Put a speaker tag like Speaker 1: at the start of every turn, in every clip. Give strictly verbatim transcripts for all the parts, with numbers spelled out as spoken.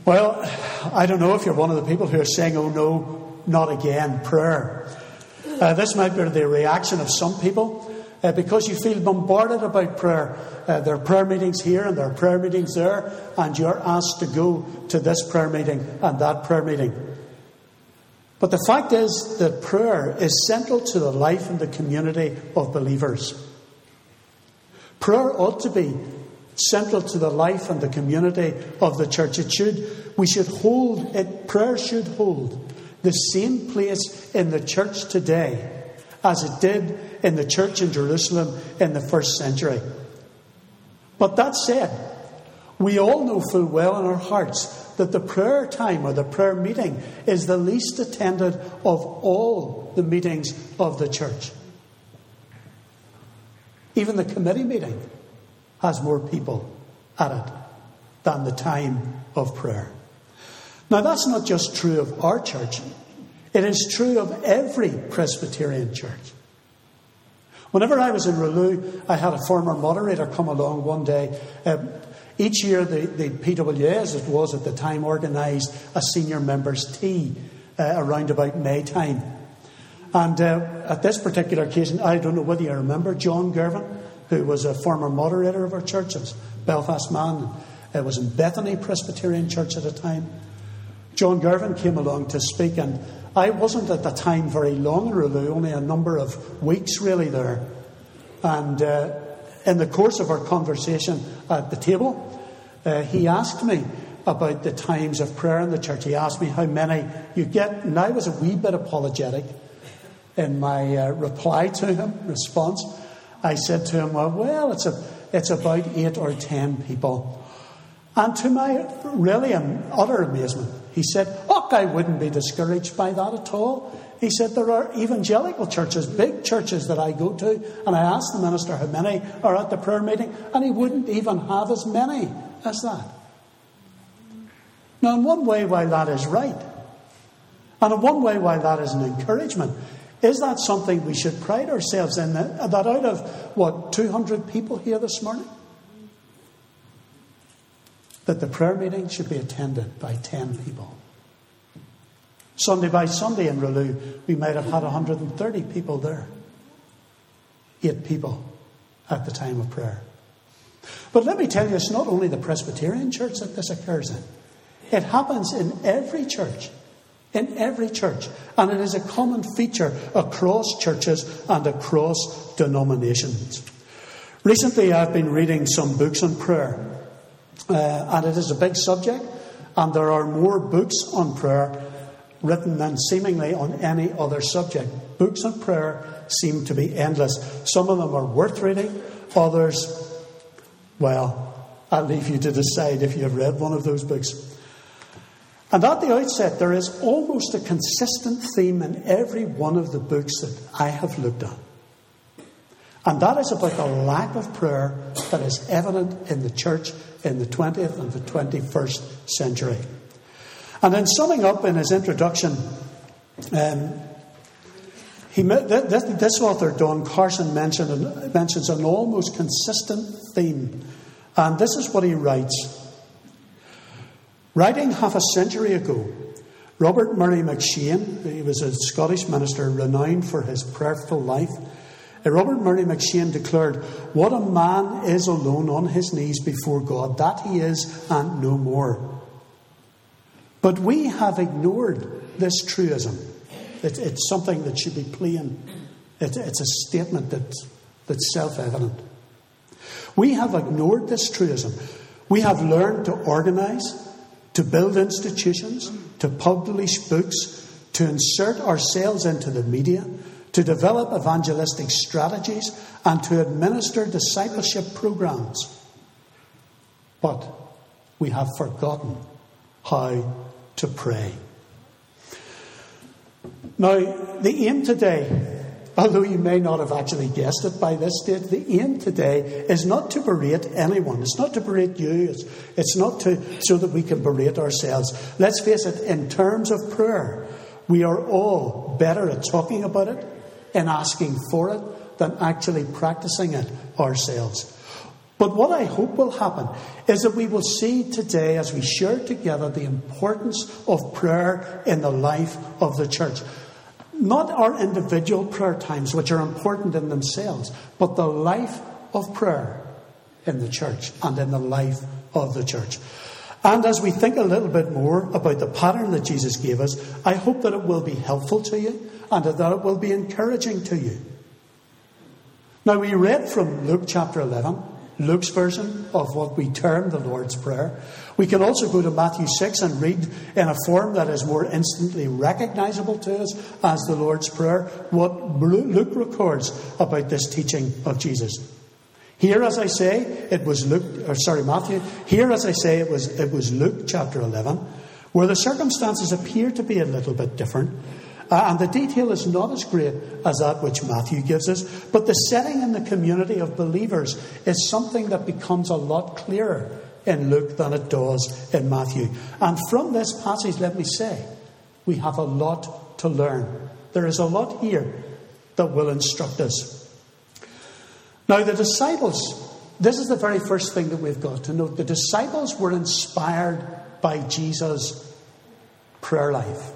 Speaker 1: Well, I don't know if you're one of the people who are saying, oh no, not again, prayer. Uh, this might be the reaction of some people uh, because you feel bombarded about prayer. Uh, there are prayer meetings here and there are prayer meetings there, and you're asked to go to this prayer meeting and that prayer meeting. But the fact is that prayer is central to the life and the community of believers. Prayer ought to be central to the life and the community of the church. It should, we should hold, it, prayer should hold the same place in the church today as it did in the church in Jerusalem in the first century. But that said, we all know full well in our hearts that the prayer time or the prayer meeting is the least attended of all the meetings of the church. Even the committee meeting has more people at it than the time of prayer. Now, that's not just true of our church. It is true of every Presbyterian church. Whenever I was in Rulu, I had a former moderator come along one day. Um, each year, the, the P W A, as it was at the time, organised a senior members' tea uh, around about May time. And uh, at this particular occasion, I don't know whether you remember John Gervin, who was a former moderator of our church. It was a Belfast man. It was in Bethany Presbyterian Church at the time. John Gervin came along to speak, and I wasn't at the time very long in Rulu, only a number of weeks really there. And uh, in the course of our conversation at the table, uh, he asked me about the times of prayer in the church. He asked me how many you get, and I was a wee bit apologetic in my uh, reply to him, response. I said to him, well, well, it's a, it's about eight or ten people. And to my really um, utter amazement, he said, oh, I wouldn't be discouraged by that at all. He said, there are evangelical churches, big churches that I go to, and I asked the minister how many are at the prayer meeting, and he wouldn't even have as many as that. Now, in one way, while that is right, and in one way, while that is an encouragement, is that something we should pride ourselves in? That, that out of, what, two hundred people here this morning? That the prayer meeting should be attended by ten people. Sunday by Sunday in Rulu, we might have had one hundred thirty people there. Eight people at the time of prayer. But let me tell you, it's not only the Presbyterian church that this occurs in. It happens in every church. In every church. And it is a common feature across churches and across denominations. Recently, I've been reading some books on prayer. Uh, and it is a big subject. And there are more books on prayer written than seemingly on any other subject. Books on prayer seem to be endless. Some of them are worth reading. Others, well, I'll leave you to decide if you have read one of those books. And at the outset, there is almost a consistent theme in every one of the books that I have looked at. And that is about the lack of prayer that is evident in the church in the twentieth and the twenty-first century. And in summing up in his introduction, um, he this, this author, Don Carson, mentioned, mentions an almost consistent theme. And this is what he writes. Writing half a century ago, Robert Murray McCheyne, he was a Scottish minister renowned for his prayerful life, Robert Murray McCheyne declared, what a man is alone on his knees before God, that he is and no more. But we have ignored this truism. It, it's something that should be plain. It, it's a statement that's, that's self-evident. We have ignored this truism. We have learned to organise, to build institutions, to publish books, to insert ourselves into the media, to develop evangelistic strategies, and to administer discipleship programs. But we have forgotten how to pray. Now, the aim today, although you may not have actually guessed it by this stage, the aim today is not to berate anyone. It's not to berate you. It's, it's not to so that we can berate ourselves. Let's face it, in terms of prayer, we are all better at talking about it and asking for it than actually practicing it ourselves. But what I hope will happen is that we will see today, as we share together, the importance of prayer in the life of the church. Not our individual prayer times, which are important in themselves, but the life of prayer in the church and in the life of the church. And as we think a little bit more about the pattern that Jesus gave us, I hope that it will be helpful to you and that it will be encouraging to you. Now, we read from Luke chapter eleven, Luke's version of what we term the Lord's Prayer. We can also go to Matthew six and read in a form that is more instantly recognizable to us as the Lord's Prayer what Luke records about this teaching of Jesus. Here, as I say, it was Luke, or sorry, Matthew. Here, as I say, it was it was Luke chapter eleven, where the circumstances appear to be a little bit different. Uh, and the detail is not as great as that which Matthew gives us, but the setting in the community of believers is something that becomes a lot clearer in Luke than it does in Matthew. And from this passage, let me say, we have a lot to learn. There is a lot here that will instruct us. Now, the disciples, this is the very first thing that we've got to note. The disciples were inspired by Jesus' prayer life.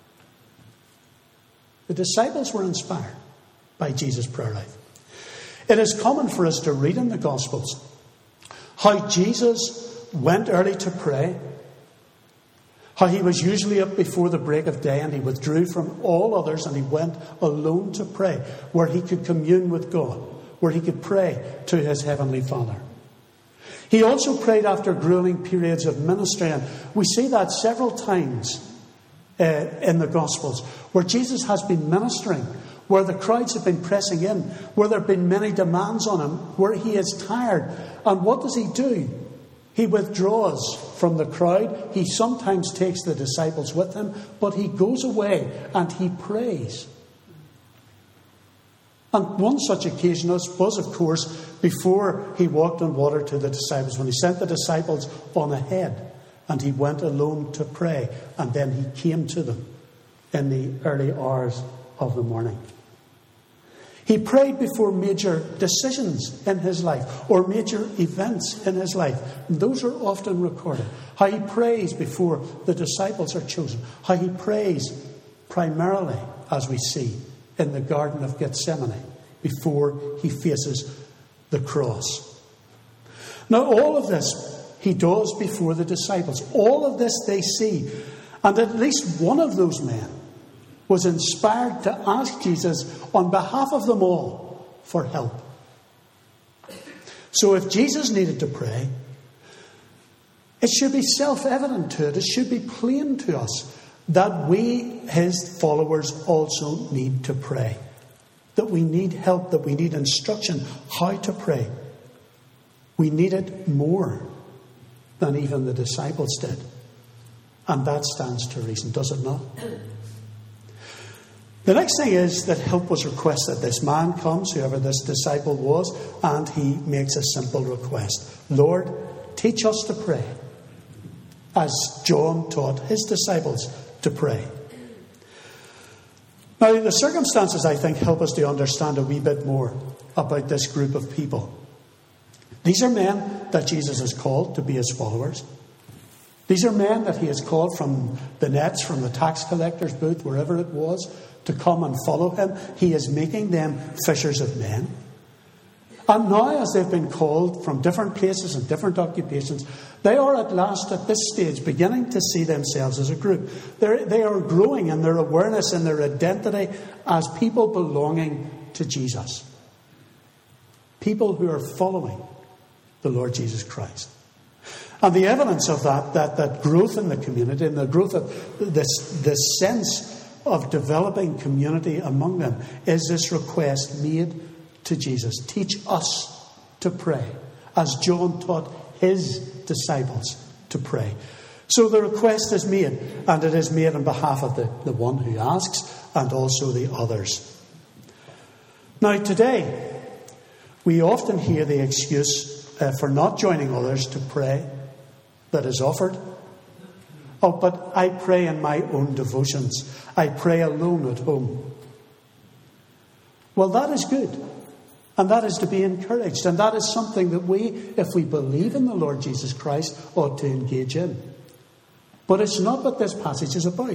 Speaker 1: The disciples were inspired by Jesus' prayer life. It is common for us to read in the Gospels how Jesus went early to pray, how he was usually up before the break of day and he withdrew from all others and he went alone to pray, where he could commune with God, where he could pray to his heavenly Father. He also prayed after grueling periods of ministry, and we see that several times Uh, in the Gospels, where Jesus has been ministering, where the crowds have been pressing in, where there have been many demands on him, where he is tired. And what does he do? He withdraws from the crowd. He sometimes takes the disciples with him, but he goes away and he prays. And one such occasion was, of course, before he walked on water to the disciples, when he sent the disciples on ahead. And he went alone to pray. And then he came to them in the early hours of the morning. He prayed before major decisions in his life or major events in his life. And those are often recorded. How he prays before the disciples are chosen. How he prays primarily, as we see, in the Garden of Gethsemane before he faces the cross. Now, all of this he does before the disciples. All of this they see. And at least one of those men was inspired to ask Jesus on behalf of them all for help. So if Jesus needed to pray, it should be self-evident to it. It should be plain to us that we, his followers, also need to pray. That we need help, that we need instruction how to pray. We need it more than even the disciples did. And that stands to reason, does it not? The next thing is that help was requested. This man comes, whoever this disciple was, and he makes a simple request. Lord, teach us to pray, as John taught his disciples to pray. Now, the circumstances, I think, help us to understand a wee bit more about this group of people. These are men that Jesus has called to be his followers. These are men that he has called from the nets, from the tax collector's booth, wherever it was, to come and follow him. He is making them fishers of men. And now, as they've been called from different places and different occupations, they are at last at this stage beginning to see themselves as a group. They're, they are growing in their awareness and their identity as people belonging to Jesus. People who are following the Lord Jesus Christ. And the evidence of that, that, that growth in the community and the growth of this, this sense of developing community among them is this request made to Jesus. Teach us to pray, as John taught his disciples to pray. So the request is made, and it is made on behalf of the, the one who asks and also the others. Now today, we often hear the excuse uh, for not joining others to pray that is offered. Oh, but I pray in my own devotions. I pray alone at home. Well, that is good. And that is to be encouraged. And that is something that we, if we believe in the Lord Jesus Christ, ought to engage in. But it's not what this passage is about.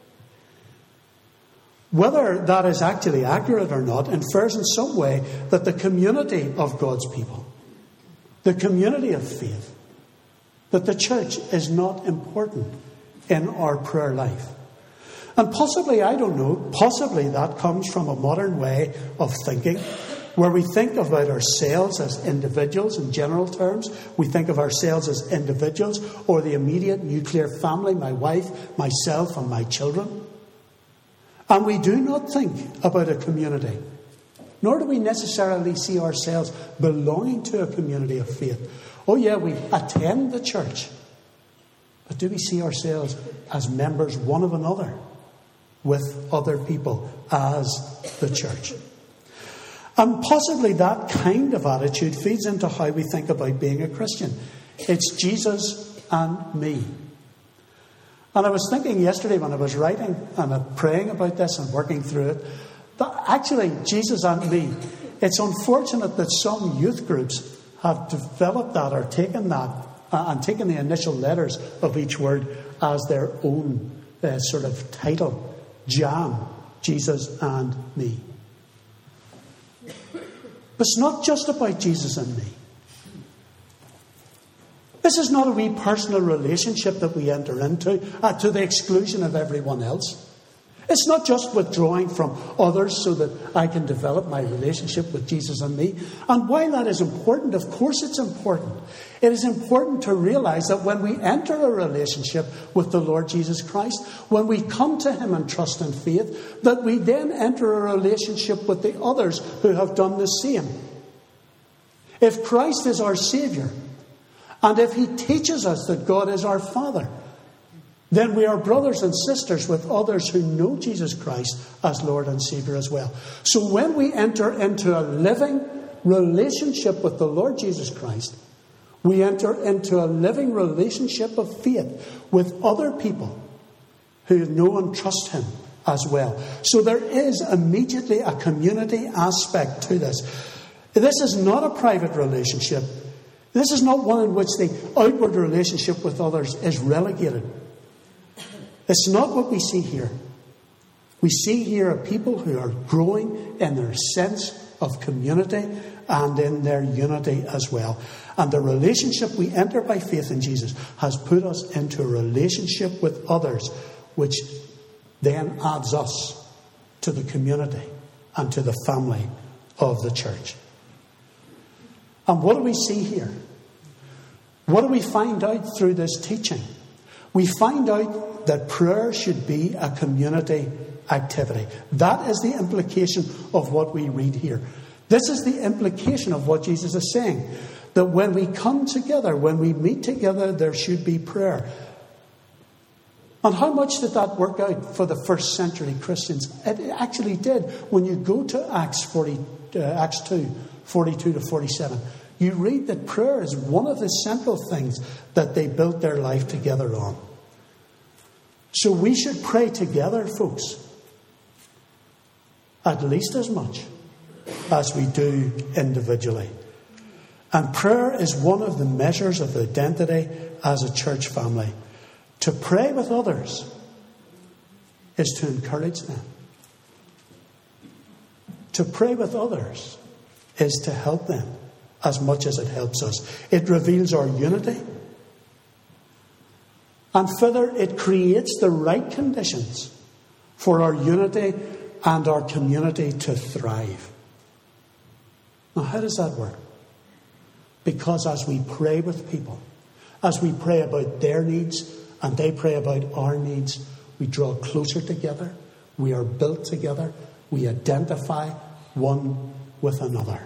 Speaker 1: Whether that is actually accurate or not infers in some way that the community of God's people, the community of faith, that the church is not important in our prayer life. And possibly, I don't know, possibly that comes from a modern way of thinking, where we think about ourselves as individuals in general terms. We think of ourselves as individuals or the immediate nuclear family, my wife, myself, and my children. And we do not think about a community, nor do we necessarily see ourselves belonging to a community of faith. Oh yeah, we attend the church, but do we see ourselves as members one of another with other people as the church? And possibly that kind of attitude feeds into how we think about being a Christian. It's Jesus and me. And I was thinking yesterday when I was writing and praying about this and working through it, that actually Jesus and me, it's unfortunate that some youth groups have developed that or taken that uh, and taken the initial letters of each word as their own uh, sort of title. Jam, Jesus and me. But it's not just about Jesus and me. This is not a wee personal relationship that we enter into uh, to the exclusion of everyone else. It's not just withdrawing from others so that I can develop my relationship with Jesus and me. And while that is important, of course it's important. It is important to realize that when we enter a relationship with the Lord Jesus Christ, when we come to Him in trust and faith, that we then enter a relationship with the others who have done the same. If Christ is our Saviour, and if He teaches us that God is our Father, then we are brothers and sisters with others who know Jesus Christ as Lord and Saviour as well. So when we enter into a living relationship with the Lord Jesus Christ, we enter into a living relationship of faith with other people who know and trust Him as well. So there is immediately a community aspect to this. This is not a private relationship. This is not one in which the outward relationship with others is relegated. It's not what we see here. We see here a people who are growing in their sense of community and in their unity as well. And the relationship we enter by faith in Jesus has put us into a relationship with others, which then adds us to the community and to the family of the church. And what do we see here? What do we find out through this teaching? We find out that prayer should be a community activity. That is the implication of what we read here. This is the implication of what Jesus is saying. That when we come together, when we meet together, there should be prayer. And how much did that work out for the first century Christians? It actually did. When you go to Acts forty, uh, Acts two, forty-two to forty-seven, you read that prayer is one of the central things that they built their life together on. So we should pray together, folks, at least as much as we do individually. And prayer is one of the measures of identity as a church family. To pray with others is to encourage them. To pray with others is to help them as much as it helps us. It reveals our unity. And further, it creates the right conditions for our unity and our community to thrive. Now, how does that work? Because as we pray with people, as we pray about their needs and they pray about our needs, we draw closer together, we are built together, we identify one with another.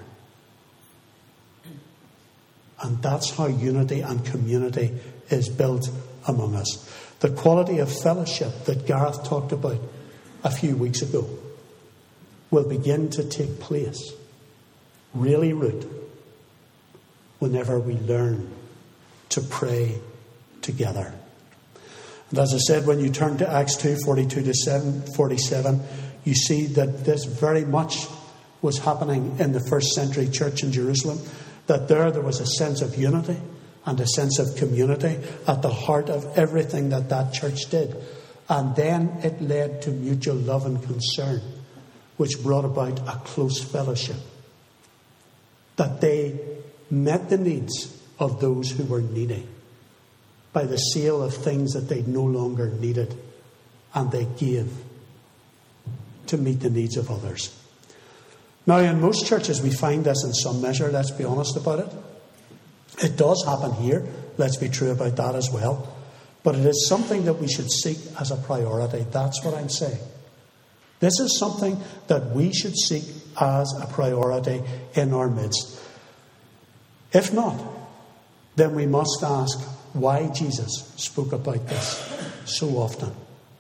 Speaker 1: And that's how unity and community is built among us. The quality of fellowship that Gareth talked about a few weeks ago will begin to take place, really root, whenever we learn to pray together. And as I said, when you turn to Acts two, forty-two to forty-seven, you see that this very much was happening in the first century church in Jerusalem, that there there was a sense of unity and a sense of community at the heart of everything that that church did. And then it led to mutual love and concern, which brought about a close fellowship. That they met the needs of those who were needy by the sale of things that they no longer needed, and they gave to meet the needs of others. Now, in most churches, we find this in some measure, let's be honest about it. It does happen here, let's be true about that as well. But it is something that we should seek as a priority. That's what I'm saying. This is something that we should seek as a priority in our midst. If not, then we must ask why Jesus spoke about this so often.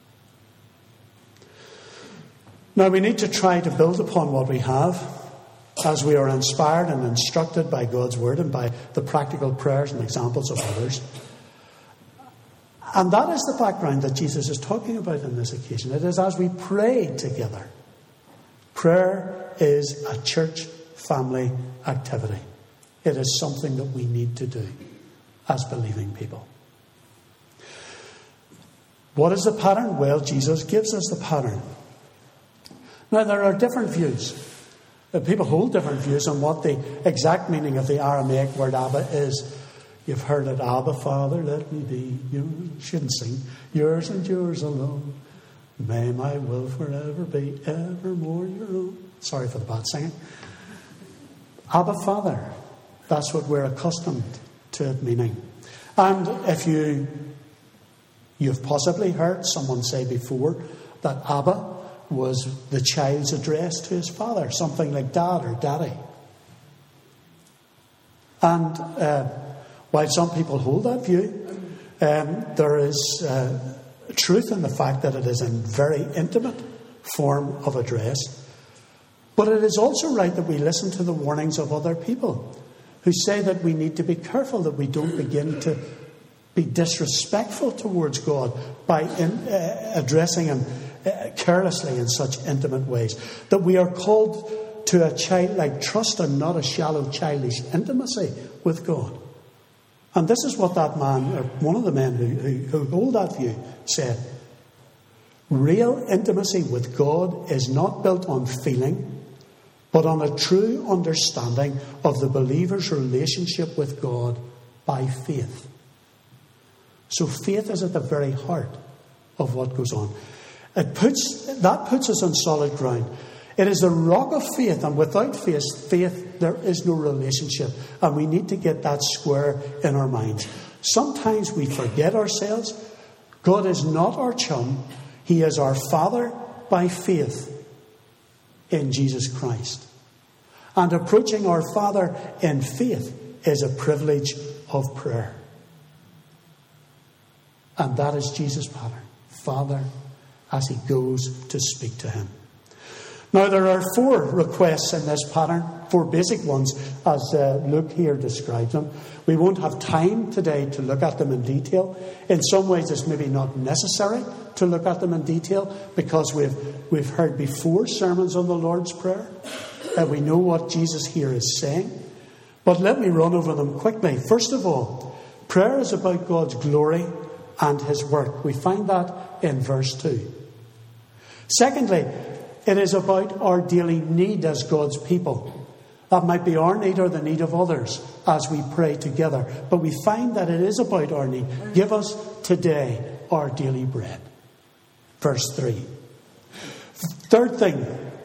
Speaker 1: Now, we need to try to build upon what we have as we are inspired and instructed by God's Word and by the practical prayers and examples of others. And that is the background that Jesus is talking about on this occasion. It is as we pray together. Prayer is a church family activity. It is something that we need to do as believing people. What is the pattern? Well, Jesus gives us the pattern. Now, there are different views. People hold different views on what the exact meaning of the Aramaic word Abba is. You've heard it, Abba, Father, let me be. You shouldn't sing. Yours and yours alone. May my will forever be evermore your own. Sorry for the bad singing. Abba, Father. That's what we're accustomed to it meaning. And if you, you've possibly heard someone say before that Abba was the child's address to his father, something like dad or daddy. And uh, while some people hold that view, um, there is uh, truth in the fact that it is a very intimate form of address. But it is also right that we listen to the warnings of other people who say that we need to be careful that we don't begin to be disrespectful towards God by in, uh, addressing Him uh, carelessly in such intimate ways. That we are called to a childlike trust and not a shallow childish intimacy with God. And this is what that man, or one of the men who, who, who hold that view, said. Real intimacy with God is not built on feeling, but on a true understanding of the believer's relationship with God by faith. So faith is at the very heart of what goes on. It puts that puts us on solid ground. It is the rock of faith, and without faith, faith there is no relationship. And we need to get that square in our minds. Sometimes we forget ourselves. God is not our chum. He is our Father by faith in Jesus Christ. And approaching our Father in faith is a privilege of prayer. And that is Jesus' pattern. Father, as he goes to speak to him. Now, there are four requests in this pattern, four basic ones, as uh, Luke here describes them. We won't have time today to look at them in detail. In some ways, it's maybe not necessary to look at them in detail because we've we've heard before sermons on the Lord's Prayer, and we know what Jesus here is saying. But let me run over them quickly. First of all, prayer is about God's glory and his work. We find that in verse two. Secondly, it is about our daily need as God's people. That might be our need or the need of others as we pray together. But we find that it is about our need. Give us today our daily bread. Verse three. Third thing,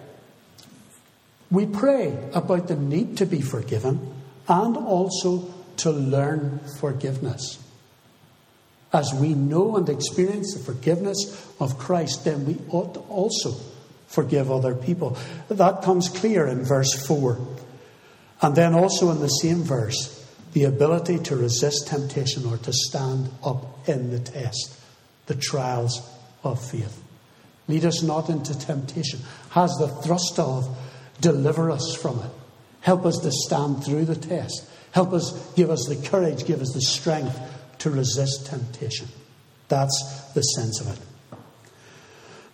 Speaker 1: we pray about the need to be forgiven and also to learn forgiveness. As we know and experience the forgiveness of Christ, then we ought to also forgive other people. That comes clear in verse four. And then also in the same verse, the ability to resist temptation or to stand up in the test, the trials of faith. Lead us not into temptation. Has the thrust of deliver us from it. Help us to stand through the test. Help us, give us the courage, give us the strength to resist temptation. That's the sense of it.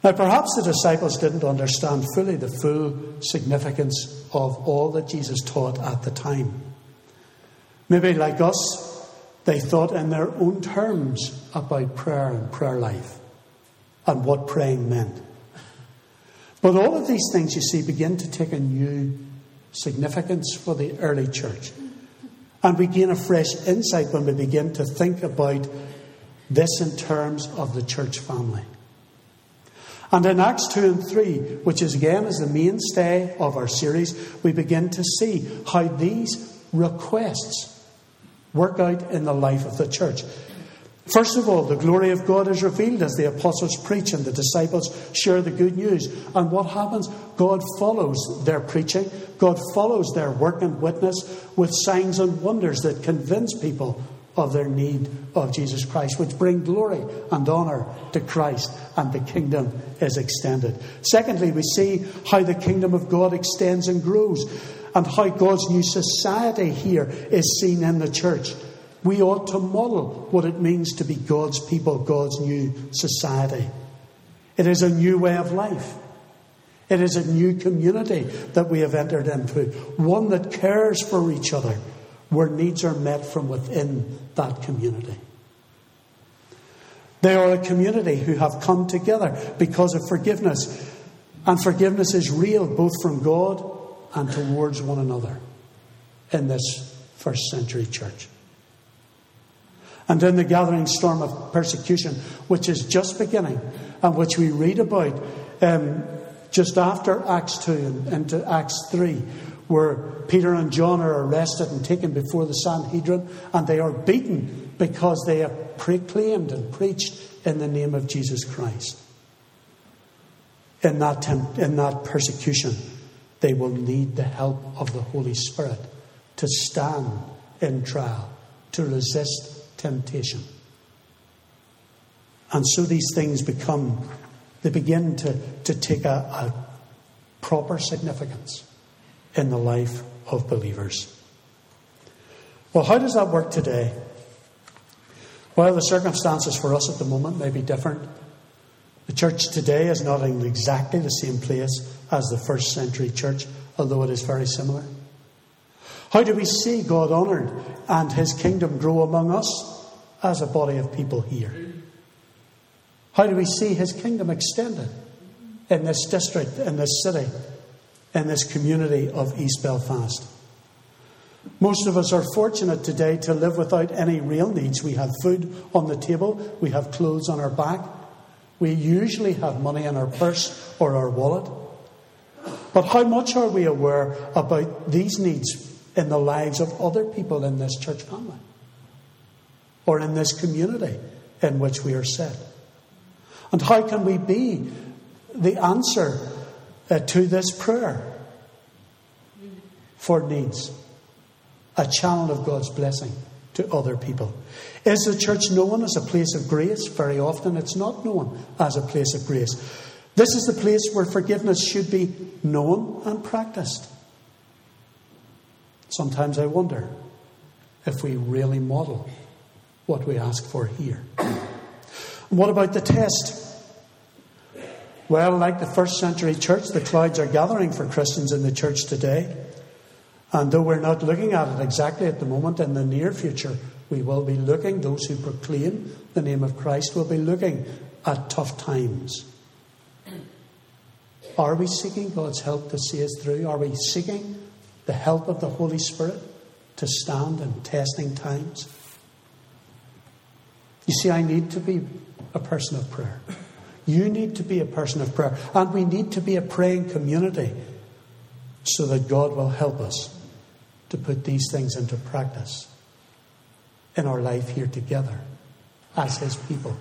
Speaker 1: Now, perhaps the disciples didn't understand fully the full significance of all that Jesus taught at the time. Maybe, like us, they thought in their own terms about prayer and prayer life and what praying meant. But all of these things, you see, begin to take a new significance for the early church. And we gain a fresh insight when we begin to think about this in terms of the church family. And in Acts two and three, which is again is the mainstay of our series, we begin to see how these requests work out in the life of the church. First of all, the glory of God is revealed as the apostles preach and the disciples share the good news. And what happens? God follows their preaching. God follows their work and witness with signs and wonders that convince people of their need of Jesus Christ, which bring glory and honour to Christ, and the kingdom is extended. Secondly, we see how the kingdom of God extends and grows, and how God's new society here is seen in the church. We ought to model what it means to be God's people, God's new society. It is a new way of life. It is a new community that we have entered into, one that cares for each other, where needs are met from within that community. They are a community who have come together because of forgiveness. And forgiveness is real both from God and towards one another in this first century church. And in the gathering storm of persecution, which is just beginning, and which we read about um, just after Acts two and into Acts three, where Peter and John are arrested and taken before the Sanhedrin, and they are beaten because they have proclaimed and preached in the name of Jesus Christ. In that, temp- in that persecution, they will need the help of the Holy Spirit to stand in trial, to resist temptation. And so these things become, they begin to, to take a, a proper significance in the life of believers. Well, how does that work today? Well, the circumstances for us at the moment may be different. The church today is not in exactly the same place as the first century church, although it is very similar. How do we see God honoured and his kingdom grow among us as a body of people here? How do we see his kingdom extended in this district, in this city, in this community of East Belfast? Most of us are fortunate today to live without any real needs. We have food on the table. We have clothes on our back. We usually have money in our purse or our wallet. But how much are we aware about these needs in the lives of other people in this church family or in this community in which we are set? And how can we be the answer uh, to this prayer for needs? A channel of God's blessing to other people. Is the church known as a place of grace? Very often it's not known as a place of grace. This is the place where forgiveness should be known and practiced. Sometimes I wonder if we really model what we ask for here. What about the test? Well, like the first century church, the clouds are gathering for Christians in the church today. And though we're not looking at it exactly at the moment, in the near future, we will be looking, those who proclaim the name of Christ will be looking at tough times. Are we seeking God's help to see us through? Are we seeking the help of the Holy Spirit to stand in testing times? You see, I need to be a person of prayer. You need to be a person of prayer. And we need to be a praying community so that God will help us to put these things into practice in our life here together as his people.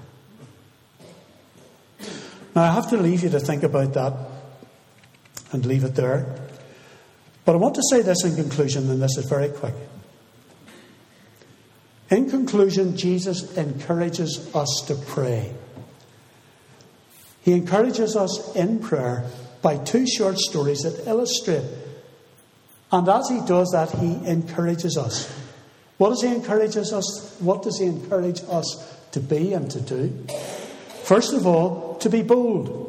Speaker 1: Now, I have to leave you to think about that and leave it there. But I want to say this in conclusion, and this is very quick. In conclusion, Jesus encourages us to pray. He encourages us in prayer by two short stories that illustrate. And as he does that, he encourages us. What does he encourage us? What does he encourage us to be and to do? First of all, to be bold.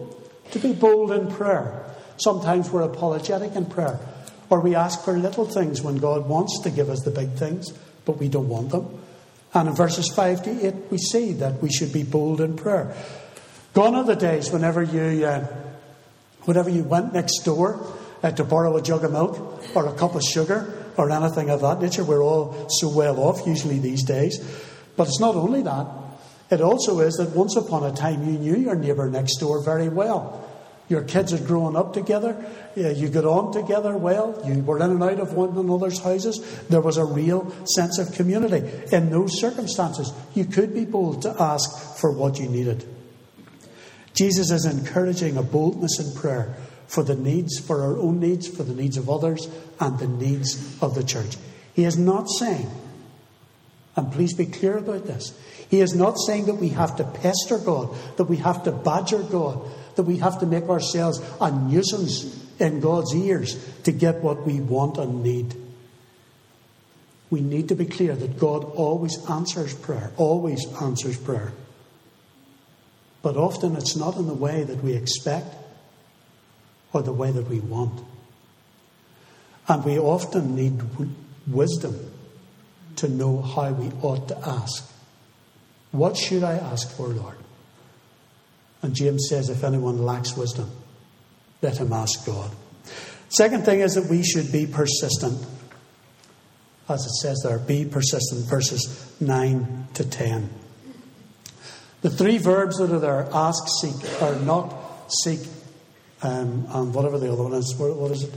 Speaker 1: To be bold in prayer. Sometimes we're apologetic in prayer. Or we ask for little things when God wants to give us the big things, but we don't want them. And in verses five to eight, we see that we should be bold in prayer. Gone are the days whenever you, uh, whenever you went next door uh, to borrow a jug of milk or a cup of sugar or anything of that nature. We're all so well off usually these days. But it's not only that. It also is that once upon a time you knew your neighbour next door very well. Your kids had grown up together. You got on together well. You were in and out of one another's houses. There was a real sense of community. In those circumstances, you could be bold to ask for what you needed. Jesus is encouraging a boldness in prayer for the needs, for our own needs, for the needs of others, and the needs of the church. He is not saying, and please be clear about this, he is not saying that we have to pester God, that we have to badger God, that we have to make ourselves a nuisance in God's ears to get what we want and need. We need to be clear that God always answers prayer, always answers prayer. But often it's not in the way that we expect or the way that we want. And we often need w- wisdom to know how we ought to ask. What should I ask for, Lord? And James says, if anyone lacks wisdom, let him ask God. Second thing is that we should be persistent. As it says there, be persistent, verses nine to ten. The three verbs that are there, ask, seek, or knock, seek, um, and whatever the other one is. What, what is it?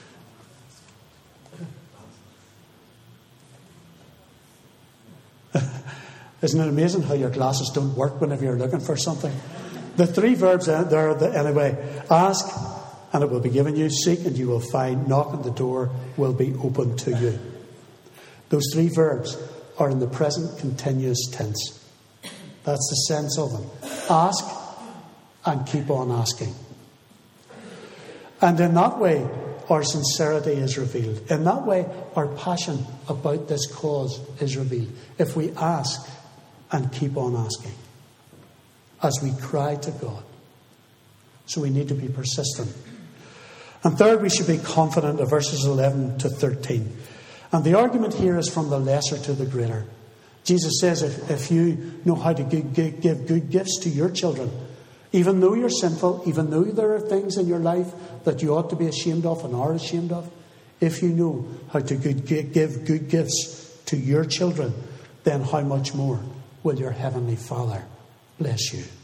Speaker 1: Isn't it amazing how your glasses don't work whenever you're looking for something? The three verbs there, anyway. Ask, and it will be given you. Seek, and you will find. Knock, and the door will be opened to you. Those three verbs are in the present continuous tense. That's the sense of them. Ask and keep on asking. And in that way, our sincerity is revealed. In that way, our passion about this cause is revealed. If we ask and keep on asking, as we cry to God. So we need to be persistent. And third, we should be confident of verses eleven to thirteen. And the argument here is from the lesser to the greater. Jesus says if, if you know how to give, give good gifts to your children, even though you're sinful, even though there are things in your life that you ought to be ashamed of and are ashamed of, if you know how to good, give good gifts to your children, then how much more will your Heavenly Father bless you?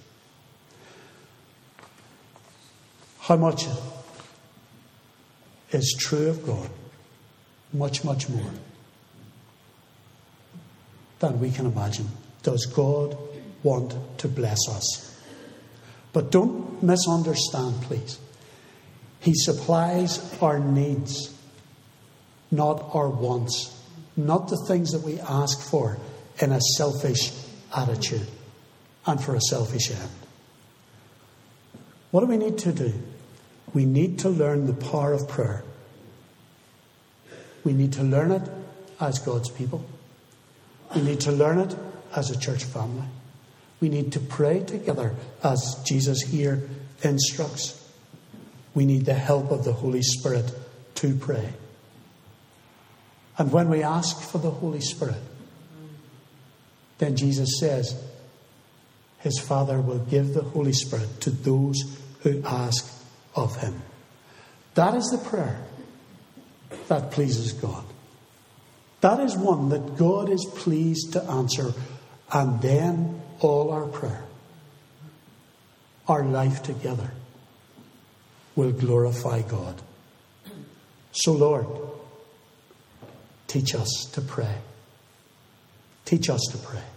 Speaker 1: How much is true of God? Much, much more than we can imagine. Does God want to bless us? But don't misunderstand, please. He supplies our needs, not our wants, not the things that we ask for in a selfish attitude and for a selfish end. What do we need to do? We need to learn the power of prayer. We need to learn it as God's people. We need to learn it as a church family. We need to pray together as Jesus here instructs. We need the help of the Holy Spirit to pray. And when we ask for the Holy Spirit, then Jesus says his Father will give the Holy Spirit to those who ask of him. That is the prayer that pleases God. That is one that God is pleased to answer, and then all our prayer, our life together, will glorify God. So, Lord, teach us to pray. Teach us to pray.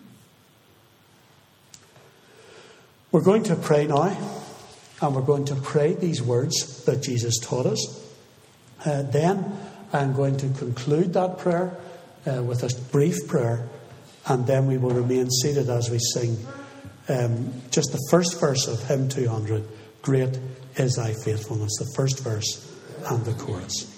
Speaker 1: We're going to pray now, and we're going to pray these words that Jesus taught us. Uh, then I'm going to conclude that prayer uh, with a brief prayer, and then we will remain seated as we sing um, just the first verse of hymn two hundred, Great is Thy Faithfulness, the first verse and the chorus.